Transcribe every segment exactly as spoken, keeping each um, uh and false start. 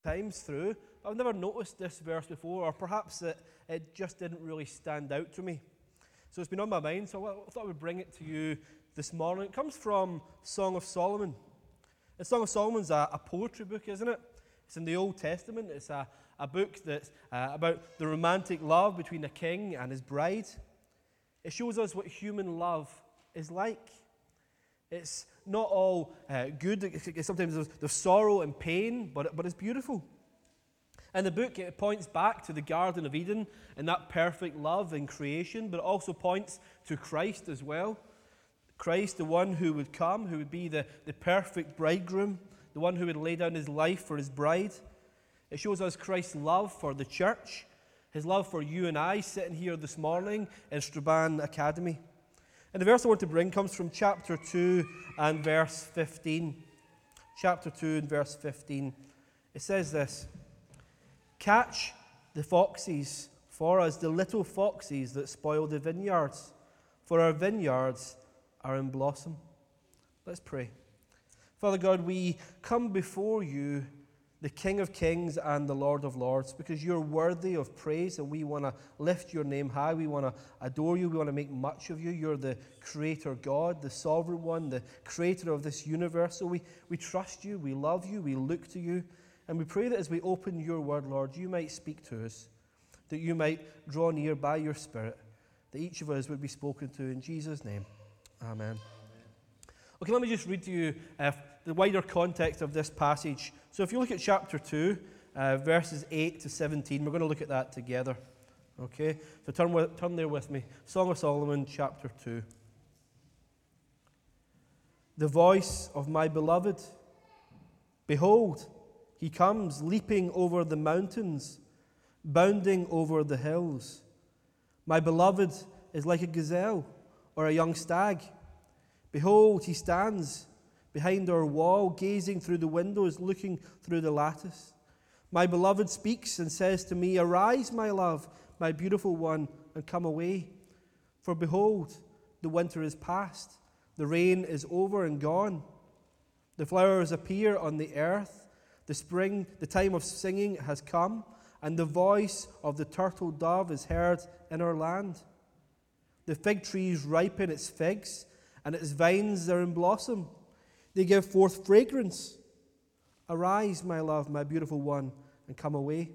times through. I've never noticed this verse before, or perhaps it, it just didn't really stand out to me. So it's been on my mind, so I thought I would bring it to you this morning. It comes from Song of Solomon. The Song of Solomon's a, a poetry book, isn't it? It's in the Old Testament. It's a, a book that's uh, about the romantic love between a king and his bride. It shows us what human love is like. It's not all uh, good. Sometimes there's, there's sorrow and pain, but, but it's beautiful. In the book, it points back to the Garden of Eden and that perfect love in creation, but it also points to Christ as well. Christ, the one who would come, who would be the, the perfect bridegroom, the one who would lay down his life for his bride. It shows us Christ's love for the church, his love for you and I sitting here this morning in Strabane Academy. And the verse I want to bring comes from chapter two and verse fifteen. Chapter two and verse fifteen. It says this: "Catch the foxes for us, the little foxes that spoil the vineyards, for our vineyards are in blossom." Let's pray. Father God, we come before you, the King of Kings and the Lord of Lords, because you're worthy of praise, and we want to lift your name high. We want to adore you. We want to make much of you. You're the Creator God, the Sovereign One, the Creator of this universe. So we, we trust you, we love you, we look to you, and we pray that as we open your word, Lord, you might speak to us, that you might draw near by your Spirit, that each of us would be spoken to in Jesus' name. Amen. Okay, let me just read to you uh, the wider context of this passage. So if you look at chapter two, uh, verses eight to seventeen, we're going to look at that together. Okay, so turn, with, turn there with me. Song of Solomon, chapter two. "The voice of my beloved. Behold, he comes leaping over the mountains, bounding over the hills. My beloved is like a gazelle or a young stag. Behold, he stands behind our wall, gazing through the windows, looking through the lattice. My beloved speaks and says to me, 'Arise, my love, my beautiful one, and come away. For behold, the winter is past, the rain is over and gone. The flowers appear on the earth, the spring, the time of singing has come, and the voice of the turtle dove is heard in our land. The fig trees ripen its figs, and its vines are in blossom. They give forth fragrance. Arise, my love, my beautiful one, and come away.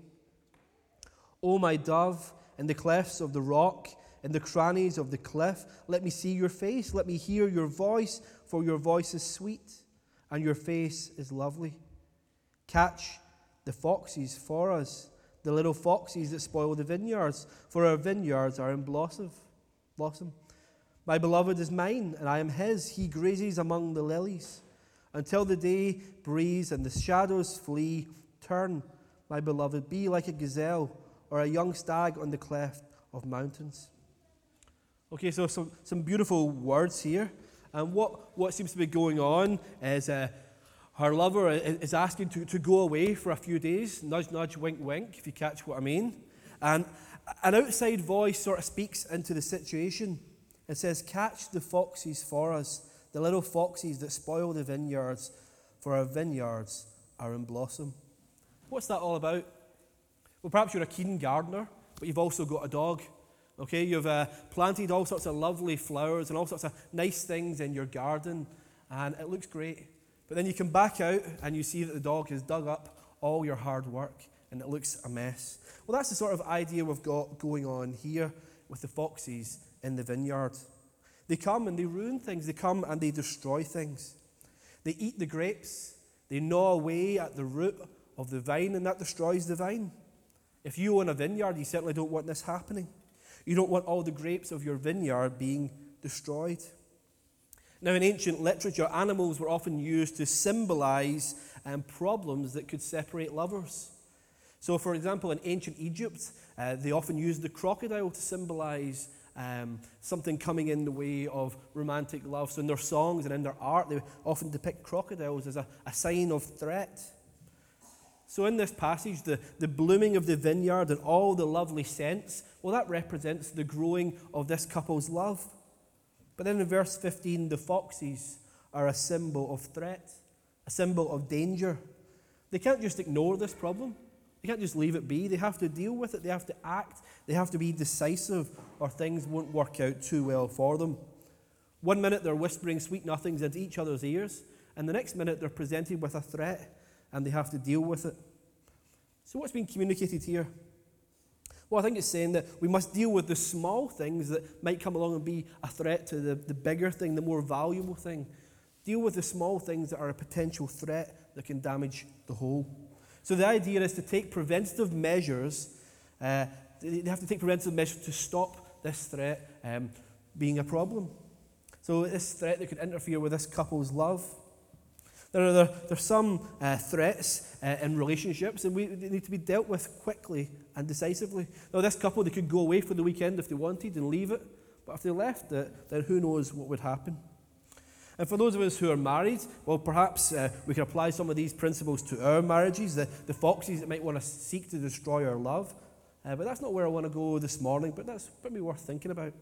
O my dove, in the clefts of the rock, in the crannies of the cliff, let me see your face, let me hear your voice, for your voice is sweet, and your face is lovely. Catch the foxes for us, the little foxes that spoil the vineyards, for our vineyards are in blossom. blossom. My beloved is mine, and I am his. He grazes among the lilies. Until the day breeze and the shadows flee, turn, my beloved, be like a gazelle or a young stag on the cleft of mountains." Okay, so some, some beautiful words here. And what, what seems to be going on is uh, her lover is asking to, to go away for a few days. Nudge, nudge, wink, wink, if you catch what I mean. And an outside voice sort of speaks into the situation. It says, "Catch the foxes for us, the little foxes that spoil the vineyards, for our vineyards are in blossom." What's that all about? Well, perhaps you're a keen gardener, but you've also got a dog. Okay, you've uh, planted all sorts of lovely flowers and all sorts of nice things in your garden, and it looks great. But then you come back out and you see that the dog has dug up all your hard work, and it looks a mess. Well, that's the sort of idea we've got going on here with the foxes in the vineyard. They come and they ruin things. They come and they destroy things. They eat the grapes. They gnaw away at the root of the vine, and that destroys the vine. If you own a vineyard, you certainly don't want this happening. You don't want all the grapes of your vineyard being destroyed. Now, in ancient literature, animals were often used to symbolize um, problems that could separate lovers. So, for example, in ancient Egypt, uh, they often used the crocodile to symbolize um, something coming in the way of romantic love. So in their songs and in their art, they often depict crocodiles as a, a sign of threat. So in this passage, the, the blooming of the vineyard and all the lovely scents, well, that represents the growing of this couple's love. But then in verse fifteen, the foxes are a symbol of threat, a symbol of danger. They can't just ignore this problem. They can't just leave it be. They have to deal with it. They have to act. They have to be decisive, or things won't work out too well for them. One minute they're whispering sweet nothings into each other's ears, and the next minute they're presented with a threat, and they have to deal with it. So what's being communicated here? Well, I think it's saying that we must deal with the small things that might come along and be a threat to the, the bigger thing, the more valuable thing. Deal with the small things that are a potential threat that can damage the whole. So the idea is to take preventative measures. Uh, they have to take preventative measures to stop this threat um, being a problem. So this threat that could interfere with this couple's love. There are, there, there are some uh, threats uh, in relationships, and we, they need to be dealt with quickly and decisively. Now, this couple, they could go away for the weekend if they wanted and leave it, but if they left it, then who knows what would happen. And for those of us who are married, well, perhaps uh, we can apply some of these principles to our marriages, the, the foxes that might want to seek to destroy our love. Uh, but that's not where I want to go this morning, but that's probably worth thinking about.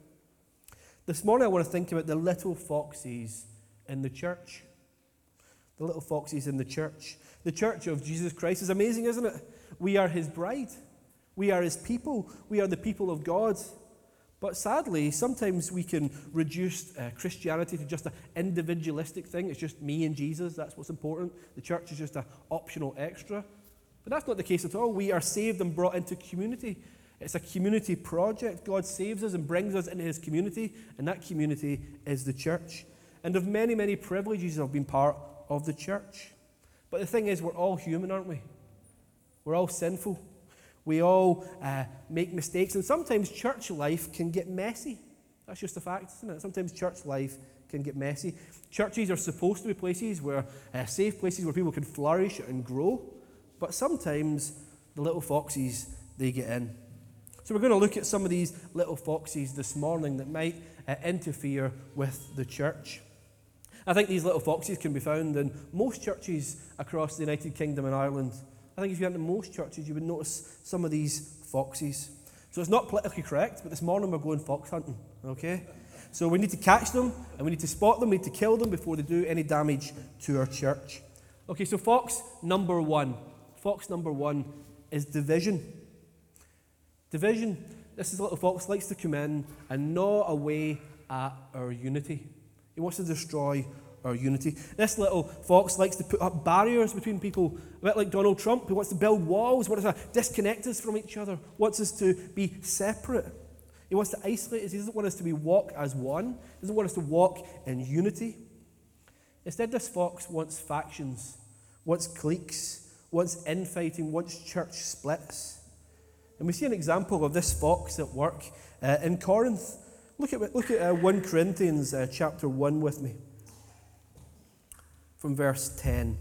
This morning I want to think about the little foxes in the church. The little foxes in the church. The church of Jesus Christ is amazing, isn't it? We are his bride. We are his people. We are the people of God. But sadly, sometimes we can reduce uh, Christianity to just an individualistic thing. It's just me and Jesus. That's what's important. The church is just an optional extra. But that's not the case at all. We are saved and brought into community. It's a community project. God saves us and brings us into his community, and that community is the church. And of many, many privileges of being part of the church. But the thing is, we're all human, aren't we? We're all sinful. We all uh, make mistakes, and sometimes church life can get messy. That's just a fact, isn't it? Sometimes church life can get messy. Churches are supposed to be places where, uh, safe places where people can flourish and grow, but sometimes the little foxes, they get in. So we're going to look at some of these little foxes this morning that might uh, interfere with the church. I think these little foxes can be found in most churches across the United Kingdom and Ireland. I think if you went to most churches, you would notice some of these foxes. So it's not politically correct, but this morning we're going fox hunting, okay? So we need to catch them, and we need to spot them, we need to kill them before they do any damage to our church. Okay, so fox number one. Fox number one is division. Division. This is a little fox likes to come in and gnaw away at our unity. He wants to destroy our unity. This little fox likes to put up barriers between people, a bit like Donald Trump, who wants to build walls, wants to disconnect us from each other, wants us to be separate. He wants to isolate us. He doesn't want us to be walk as one. He doesn't want us to walk in unity. Instead, this fox wants factions, wants cliques, wants infighting, wants church splits. And we see an example of this fox at work uh, in Corinth. Look at, look at uh, First Corinthians uh, chapter one with me. From verse ten.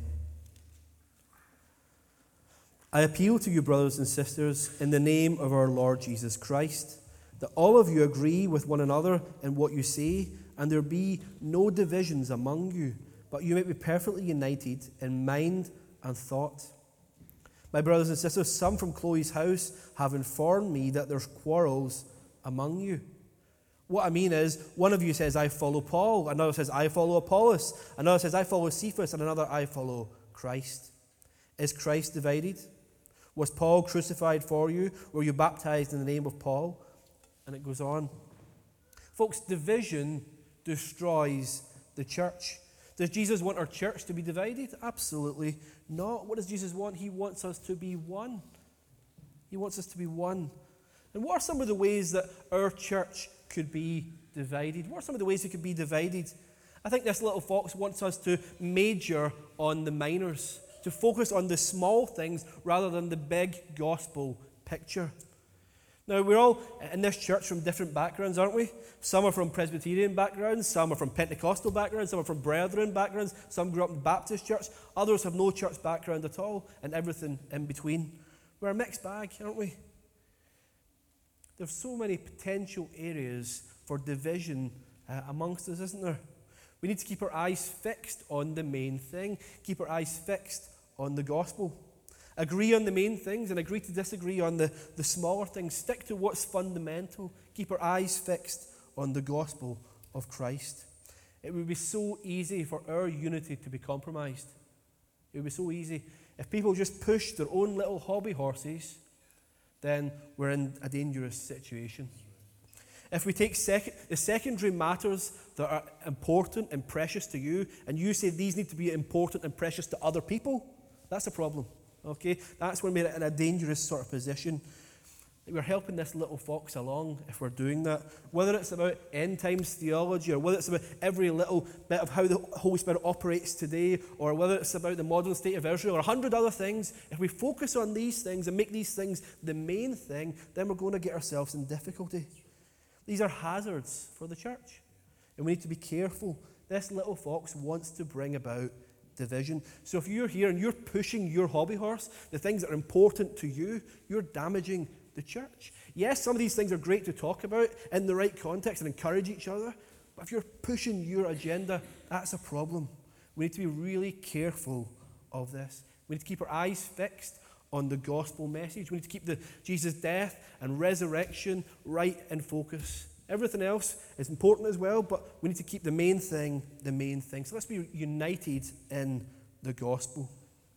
I appeal to you, brothers and sisters, in the name of our Lord Jesus Christ, that all of you agree with one another in what you say, and there be no divisions among you, but you may be perfectly united in mind and thought. My brothers and sisters, some from Chloe's house have informed me that there's quarrels among you. What I mean is, one of you says, I follow Paul. Another says, I follow Apollos. Another says, I follow Cephas. And another, I follow Christ. Is Christ divided? Was Paul crucified for you? Were you baptized in the name of Paul? And it goes on. Folks, division destroys the church. Does Jesus want our church to be divided? Absolutely not. What does Jesus want? He wants us to be one. He wants us to be one. And what are some of the ways that our church could be divided? What are some of the ways it could be divided? I think this little fox wants us to major on the minors, to focus on the small things rather than the big gospel picture. Now, we're all in this church from different backgrounds, aren't we? Some are from Presbyterian backgrounds, some are from Pentecostal backgrounds, some are from Brethren backgrounds, some grew up in Baptist church, others have no church background at all, and everything in between. We're a mixed bag, aren't we? There's so many potential areas for division uh, amongst us, isn't there? We need to keep our eyes fixed on the main thing, keep our eyes fixed on the gospel. Agree on the main things and agree to disagree on the, the smaller things. Stick to what's fundamental. Keep our eyes fixed on the gospel of Christ. It would be so easy for our unity to be compromised. It would be so easy If people just push their own little hobby horses, then we're in a dangerous situation. If we take sec- the secondary matters that are important and precious to you, and you say these need to be important and precious to other people, that's a problem. Okay? That's when we're in a dangerous sort of position. We're helping this little fox along if we're doing that. Whether it's about end times theology, or whether it's about every little bit of how the Holy Spirit operates today, or whether it's about the modern state of Israel, or a hundred other things, if we focus on these things and make these things the main thing, then we're going to get ourselves in difficulty. These are hazards for the church, and we need to be careful. This little fox wants to bring about division. So if you're here and you're pushing your hobby horse, the things that are important to you, you're damaging the church. Yes, some of these things are great to talk about in the right context and encourage each other, but if you're pushing your agenda, that's a problem. We need to be really careful of this. We need to keep our eyes fixed on the gospel message. We need to keep the Jesus' death and resurrection right in focus. Everything else is important as well, but we need to keep the main thing the main thing. So let's be united in the gospel.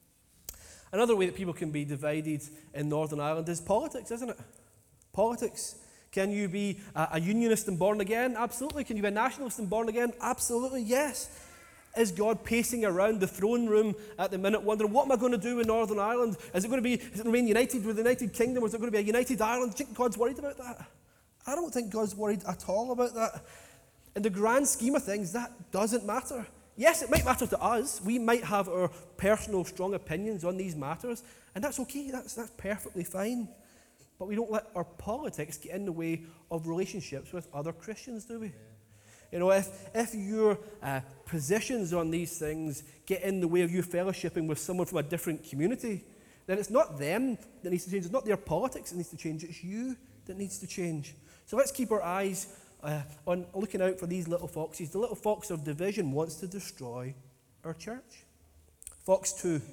Another way that people can be divided in Northern Ireland is politics, isn't it? Politics. Can you be a, a unionist and born again? Absolutely. Can you be a nationalist and born again? Absolutely, yes. Is God pacing around the throne room at the minute wondering, what am I going to do in Northern Ireland? Is it going to be, is it remain united with the United Kingdom, or is it going to be a united Ireland? Do you think God's worried about that? I don't think God's worried at all about that. In the grand scheme of things, that doesn't matter. Yes, it might matter to us. We might have our personal strong opinions on these matters, and that's okay. That's, that's perfectly fine. But we don't let our politics get in the way of relationships with other Christians, do we? Yeah. You know, if, if your uh, positions on these things get in the way of you fellowshipping with someone from a different community, then it's not them that needs to change. It's not their politics that needs to change. It's you that needs to change. So let's keep our eyes uh, on looking out for these little foxes. The little fox of division wants to destroy our church. Fox two,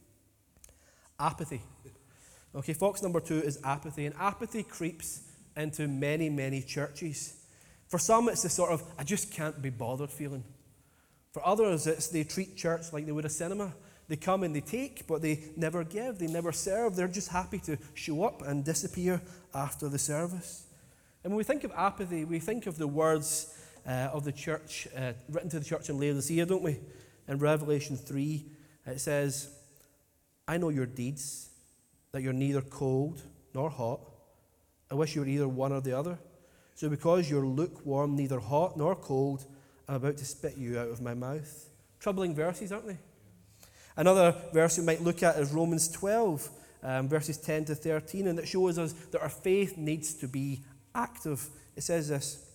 apathy. Okay, fox number two is apathy. And apathy creeps into many, many churches. For some, it's the sort of, I just can't be bothered feeling. For others, it's they treat church like they would a cinema. They come and they take, but they never give, they never serve. They're just happy to show up and disappear after the service. And when we think of apathy, we think of the words uh, of the church, uh, written to the church in Laodicea, don't we? In Revelation three, it says, I know your deeds, that you're neither cold nor hot. I wish you were either one or the other. So because you're lukewarm, neither hot nor cold, I'm about to spit you out of my mouth. Troubling verses, aren't they? Another verse we might look at is Romans twelve, um, verses ten to thirteen, and it shows us that our faith needs to be active. It says this,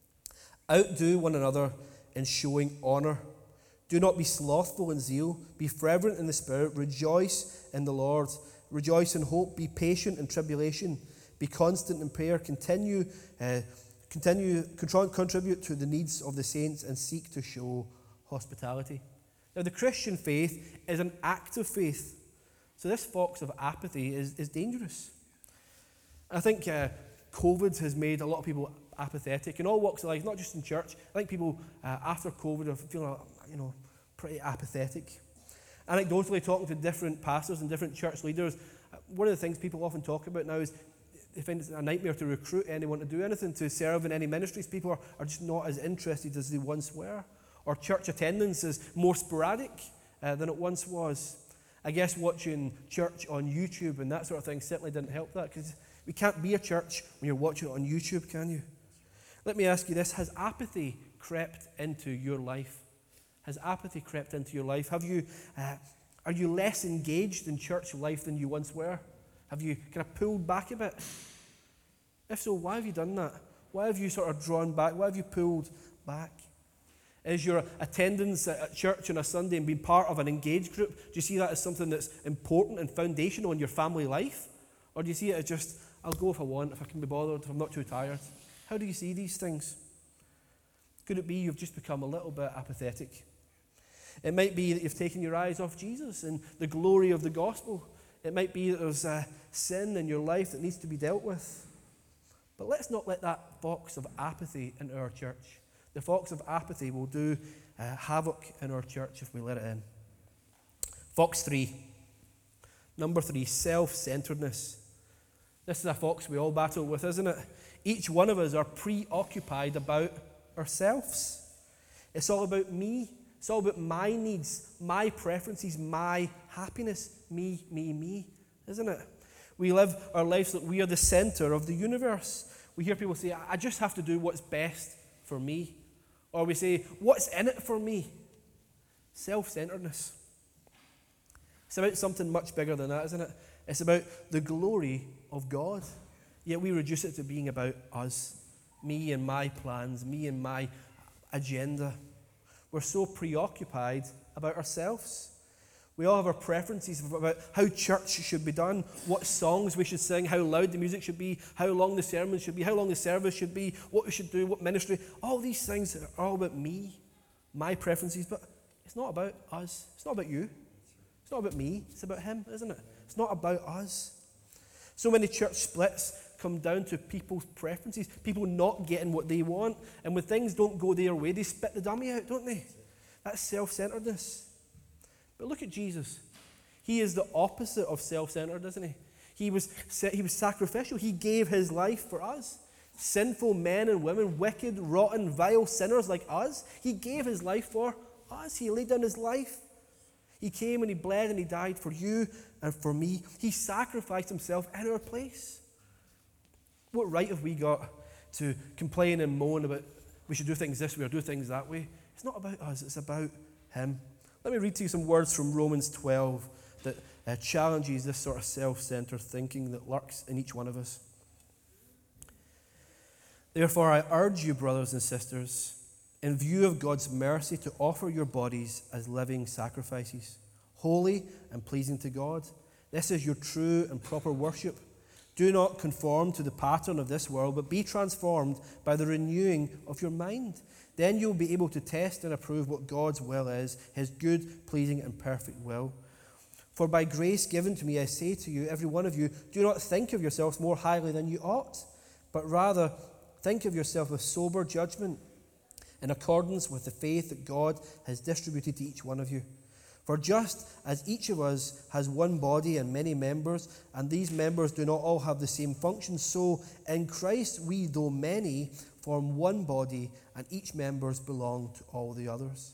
outdo one another in showing honor. Do not be slothful in zeal. Be fervent in the Spirit. Rejoice in the Lord. Rejoice in hope. Be patient in tribulation. Be constant in prayer. Continue, uh, continue, contr- contribute to the needs of the saints and seek to show hospitality. Now, the Christian faith is an active faith. So this fox of apathy is, is dangerous. I think uh, COVID has made a lot of people apathetic in all walks of life, not just in church. I think people uh, after COVID are feeling, you know, pretty apathetic. Anecdotally, talking to different pastors and different church leaders, one of the things people often talk about now is they find it's a nightmare to recruit anyone to do anything, to serve in any ministries. People are, are just not as interested as they once were. Or church attendance is more sporadic uh, than it once was. I guess watching church on YouTube and that sort of thing certainly didn't help that, because we can't be a church when you're watching it on YouTube, can you? Let me ask you this. Has apathy crept into your life? Has apathy crept into your life? Have you, uh, are you less engaged in church life than you once were? Have you kind of pulled back a bit? If so, why have you done that? Why have you sort of drawn back? Why have you pulled back? Is your attendance at church on a Sunday and being part of an engaged group, do you see that as something that's important and foundational in your family life? Or do you see it as just, I'll go if I want, if I can be bothered, if I'm not too tired? How do you see these things? Could it be you've just become a little bit apathetic? It might be that you've taken your eyes off Jesus and the glory of the gospel. It might be that there's a sin in your life that needs to be dealt with. But let's not let that fox of apathy into our church. The fox of apathy will do uh, havoc in our church if we let it in. Fox three, Number three, self-centeredness. This is a fox we all battle with, isn't it? Each one of us are preoccupied about ourselves. It's all about me. It's all about my needs, my preferences, my happiness. Me, me, me, isn't it? We live our lives like we are the center of the universe. We hear people say, I just have to do what's best for me. Or we say, what's in it for me? Self-centeredness. It's about something much bigger than that, isn't it? It's about the glory of God. Yet we reduce it to being about us. Me and my plans, me and my agenda. We're so preoccupied about ourselves. We all have our preferences about how church should be done, what songs we should sing, how loud the music should be, how long the sermon should be, how long the service should be, what we should do, what ministry. All these things are all about me, my preferences, but it's not about us. It's not about you. It's not about me. It's about him, isn't it? It's not about us. So many church splits come down to people's preferences, people not getting what they want, and when things don't go their way, they spit the dummy out, don't they? That's self-centeredness. But look at Jesus. He is the opposite of self-centered, isn't he? He was, he was sacrificial. He gave his life for us. Sinful men and women, wicked, rotten, vile sinners like us. He gave his life for us. He laid down his life. He came and he bled and he died for you and for me. He sacrificed himself in our place. What right have we got to complain and moan about we should do things this way or do things that way? It's not about us. It's about him. Let me read to you some words from Romans twelve that uh, challenges this sort of self-centered thinking that lurks in each one of us. Therefore, I urge you, brothers and sisters, in view of God's mercy, to offer your bodies as living sacrifices, holy and pleasing to God. This is your true and proper worship. Do not conform to the pattern of this world, but be transformed by the renewing of your mind. Then you'll be able to test and approve what God's will is, his good, pleasing, and perfect will. For by grace given to me, I say to you, every one of you, do not think of yourselves more highly than you ought, but rather think of yourself with sober judgment, in accordance with the faith that God has distributed to each one of you. For just as each of us has one body and many members, and these members do not all have the same function, so in Christ we, though many, form one body, and each members belong to all the others.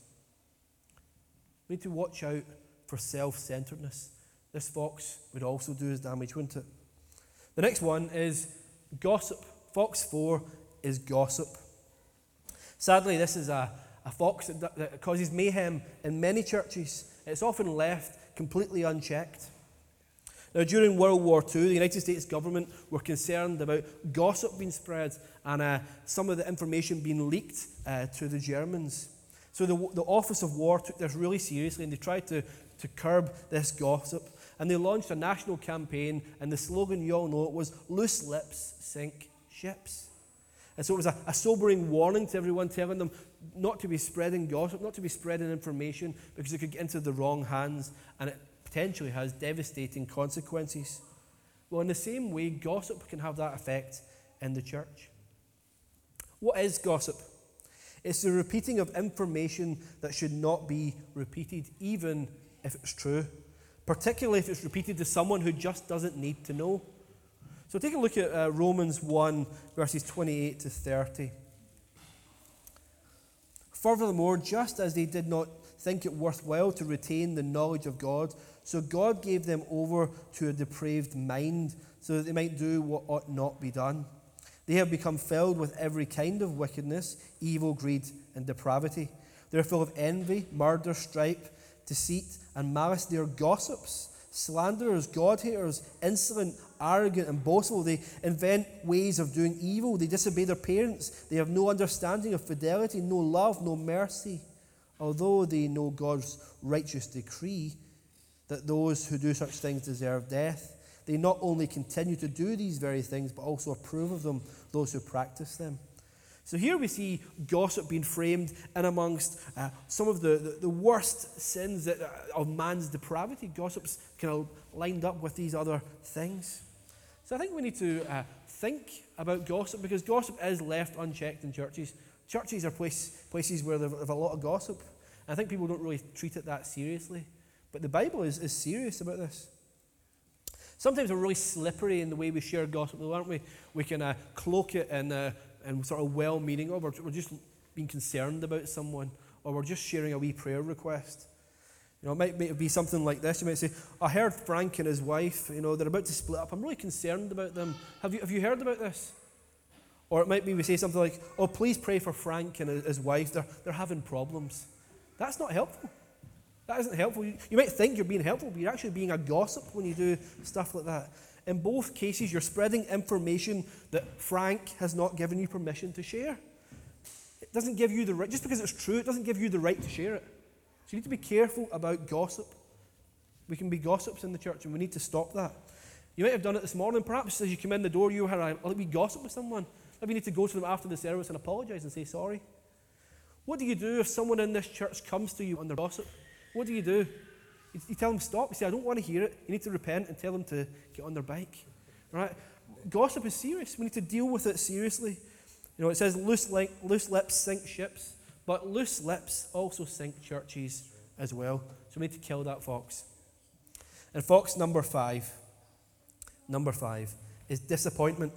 We need to watch out for self-centeredness. This fox would also do us damage, wouldn't it? The next one is gossip. Fox four is gossip. Sadly, this is a, a fox that, that causes mayhem in many churches. It's often left completely unchecked. Now, during World War Two, the United States government were concerned about gossip being spread and uh, some of the information being leaked uh, to the Germans. So the, the Office of War took this really seriously, and they tried to, to curb this gossip. And they launched a national campaign, and the slogan, you all know it, was "Loose lips sink ships." And so it was a, a sobering warning to everyone, telling them not to be spreading gossip, not to be spreading information, because it could get into the wrong hands, and it potentially has devastating consequences. Well, in the same way, gossip can have that effect in the church. What is gossip? It's the repeating of information that should not be repeated, even if it's true, particularly if it's repeated to someone who just doesn't need to know. So take a look at uh, Romans one, verses twenty-eight to thirty. Furthermore, just as they did not think it worthwhile to retain the knowledge of God, so God gave them over to a depraved mind, so that they might do what ought not be done. They have become filled with every kind of wickedness, evil, greed, and depravity. They are full of envy, murder, strife, deceit, and malice. They are gossips, slanderers, God-haters, insolent, arrogant, and boastful. They invent ways of doing evil. They disobey their parents. They have no understanding of fidelity, no love, no mercy. Although they know God's righteous decree that those who do such things deserve death, they not only continue to do these very things, but also approve of them, those who practice them. So here we see gossip being framed in amongst uh, some of the, the, the worst sins that, uh, of man's depravity. Gossip's kind of lined up with these other things. So I think we need to uh, think about gossip, because gossip is left unchecked in churches. Churches are place, places where there's a lot of gossip. And I think people don't really treat it that seriously. But the Bible is, is serious about this. Sometimes we're really slippery in the way we share gospel, though, aren't we? We can uh, cloak it in, uh, in sort of well-meaning, or we're, we're just being concerned about someone, or we're just sharing a wee prayer request. You know, it might, might be something like this. You might say, I heard Frank and his wife, you know, they're about to split up. I'm really concerned about them. Have you, have you heard about this? Or it might be we say something like, oh, please pray for Frank and his wife. They're, they're having problems. That's not helpful. That isn't helpful. You, you might think you're being helpful, but you're actually being a gossip when you do stuff like that. In both cases, you're spreading information that Frank has not given you permission to share. It doesn't give you the right, just because it's true, it doesn't give you the right to share it. So you need to be careful about gossip. We can be gossips in the church, and we need to stop that. You might have done it this morning. Perhaps as you come in the door, you had a wee gossip with someone. Maybe you need to go to them after the service and apologise and say sorry. What do you do if someone in this church comes to you on their gossip? What do you do? You, you tell them stop. You say, I don't want to hear it. You need to repent and tell them to get on their bike. Right? Gossip is serious. We need to deal with it seriously. You know, it says loose, like, loose lips sink ships. But loose lips also sink churches as well. So we need to kill that fox. And fox number five, number five, is disappointment.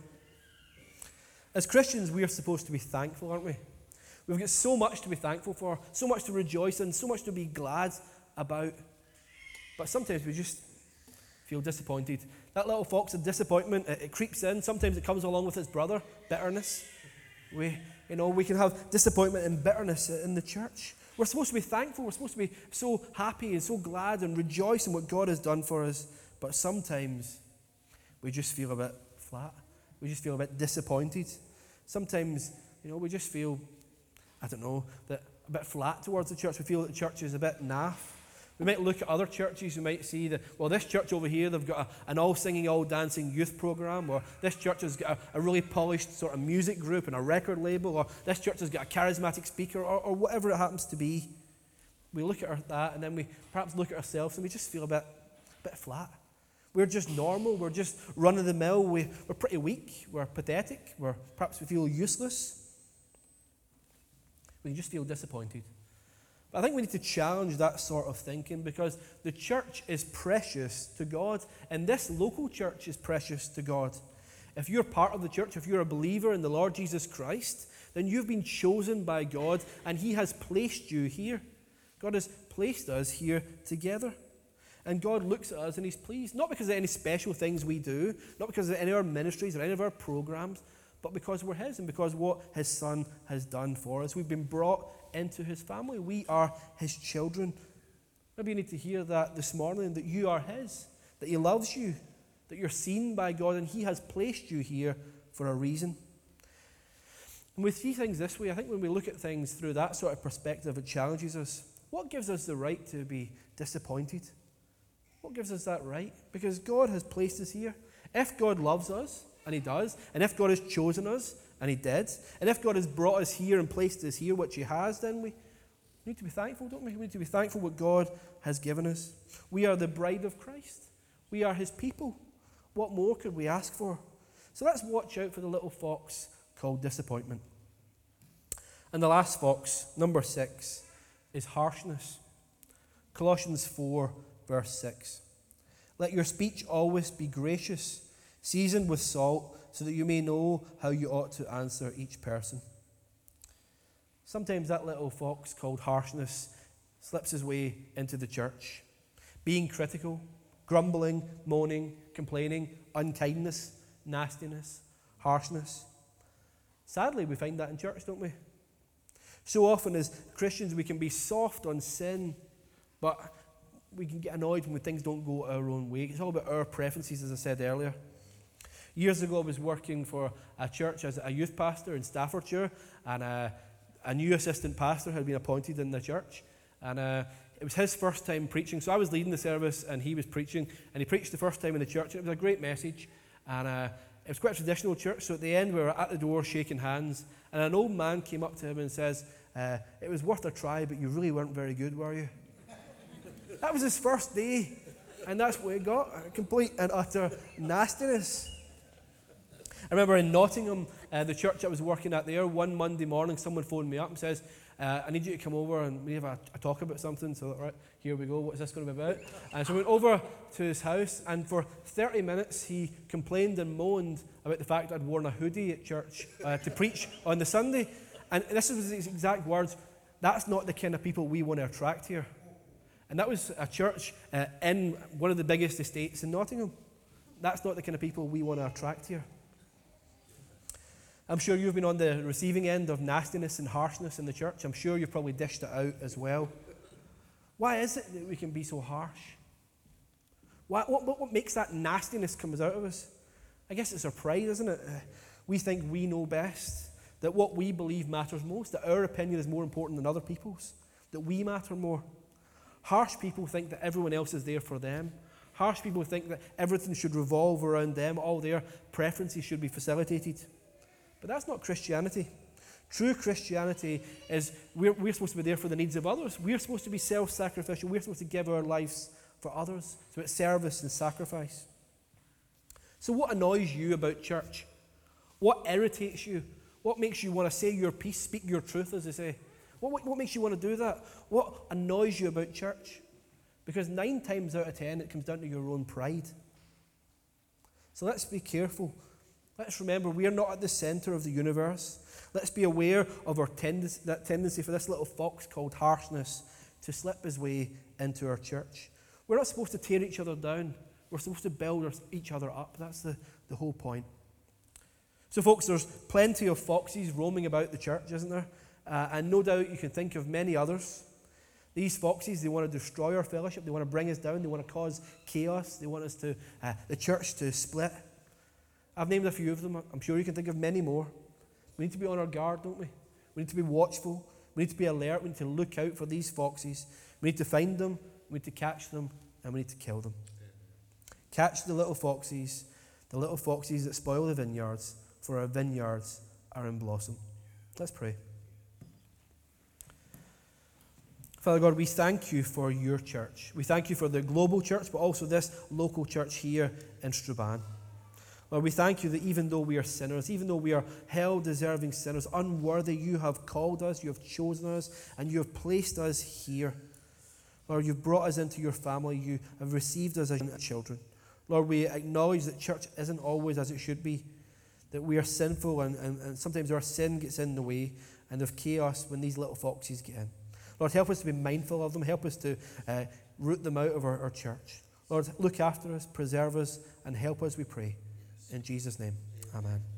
As Christians, we are supposed to be thankful, aren't we? We've got so much to be thankful for, so much to rejoice in, so much to be glad about. But sometimes we just feel disappointed. That little fox of disappointment, it, it creeps in. Sometimes it comes along with its brother, bitterness. We, you know, we can have disappointment and bitterness in the church. We're supposed to be thankful. We're supposed to be so happy and so glad and rejoice in what God has done for us. But sometimes we just feel a bit flat. We just feel a bit disappointed. Sometimes, you know, we just feel, I don't know, that a bit flat towards the church. We feel that the church is a bit naff. We might look at other churches. We might see that, well, this church over here, they've got a, an all-singing, all-dancing youth program, or this church has got a, a really polished sort of music group and a record label, or this church has got a charismatic speaker, or, or whatever it happens to be. We look at our, that, and then we perhaps look at ourselves, and we just feel a bit, a bit flat. We're just normal. We're just run-of-the-mill. We, we're pretty weak. We're pathetic. We're, perhaps we feel useless. We just feel disappointed. But I think we need to challenge that sort of thinking, because the church is precious to God, and this local church is precious to God. If you're part of the church, if you're a believer in the Lord Jesus Christ, then you've been chosen by God, and He has placed you here. God has placed us here together. And God looks at us and He's pleased, not because of any special things we do, not because of any of our ministries or any of our programs, but because we're His and because what His Son has done for us. We've been brought into His family. We are His children. Maybe you need to hear that this morning, that you are His, that He loves you, that you're seen by God, and He has placed you here for a reason. And we see things this way. I think when we look at things through that sort of perspective, it challenges us. What gives us the right to be disappointed? What gives us that right? Because God has placed us here. If God loves us, and He does, and if God has chosen us, and He did, and if God has brought us here and placed us here, which He has, then we need to be thankful, don't we? We need to be thankful what God has given us. We are the bride of Christ. We are His people. What more could we ask for? So let's watch out for the little fox called disappointment. And the last fox, number six, is harshness. Colossians four, verse six. Let your speech always be gracious, seasoned with salt, so that you may know how you ought to answer each person. Sometimes that little fox called harshness slips his way into the church. Being critical, grumbling, moaning, complaining, unkindness, nastiness, harshness. Sadly, we find that in church, don't we? So often as Christians, we can be soft on sin, but we can get annoyed when things don't go our own way. It's all about our preferences, as I said earlier. Years ago, I was working for a church as a youth pastor in Staffordshire, and a, a new assistant pastor had been appointed in the church. And uh, it was his first time preaching. So I was leading the service, and he was preaching, and he preached the first time in the church. And it was a great message, and uh, it was quite a traditional church. So at the end, we were at the door shaking hands, and an old man came up to him and says, uh, "It was worth a try, but you really weren't very good, were you?" That was his first day, and that's what he got, a complete and utter nastiness. I remember in Nottingham, uh, the church I was working at there, one Monday morning, someone phoned me up and says, uh, I need you to come over and we have a, a talk about something. So, right, here we go. What's this going to be about? And so we went over to his house, and for thirty minutes he complained and moaned about the fact I'd worn a hoodie at church uh, to preach on the Sunday. And this was his exact words: "That's not the kind of people we want to attract here." And that was a church uh, in one of the biggest estates in Nottingham. That's not the kind of people we want to attract here. I'm sure you've been on the receiving end of nastiness and harshness in the church. I'm sure you've probably dished it out as well. Why is it that we can be so harsh? Why, what, what makes that nastiness come out of us? I guess it's our pride, isn't it? Uh, we think we know best, that what we believe matters most, that our opinion is more important than other people's, that we matter more. Harsh people think that everyone else is there for them. Harsh people think that everything should revolve around them, all their preferences should be facilitated. But that's not Christianity. True Christianity is we're, we're supposed to be there for the needs of others. We're supposed to be self-sacrificial. We're supposed to give our lives for others. So it's service and sacrifice. So what annoys you about church? What irritates you? What makes you want to say your piece, speak your truth, as they say? What, what, what makes you want to do that? What annoys you about church? Because nine times out of ten, it comes down to your own pride. So let's be careful. Let's remember we are not at the center of the universe. Let's be aware of our tendency, that tendency for this little fox called harshness to slip his way into our church. We're not supposed to tear each other down. We're supposed to build our, each other up. That's the, the whole point. So folks, there's plenty of foxes roaming about the church, isn't there? Uh, and no doubt you can think of many others. These foxes, they want to destroy our fellowship. They want to bring us down. They want to cause chaos. They want us to, uh, the church to split. I've named a few of them. I'm sure you can think of many more. We need to be on our guard, don't we? We need to be watchful. We need to be alert. We need to look out for these foxes. We need to find them. We need to catch them. And we need to kill them. Catch the little foxes, the little foxes that spoil the vineyards, for our vineyards are in blossom. Let's pray. Father God, we thank you for your church. We thank you for the global church, but also this local church here in Strabane. Lord, we thank you that even though we are sinners, even though we are hell-deserving sinners, unworthy, you have called us, you have chosen us, and you have placed us here. Lord, you've brought us into your family. You have received us as children. Lord, we acknowledge that church isn't always as it should be, that we are sinful, and, and, and sometimes our sin gets in the way, and of chaos when these little foxes get in. Lord, help us to be mindful of them. Help us to uh, root them out of our, our church. Lord, look after us, preserve us, and help us, we pray. In Jesus' name, amen.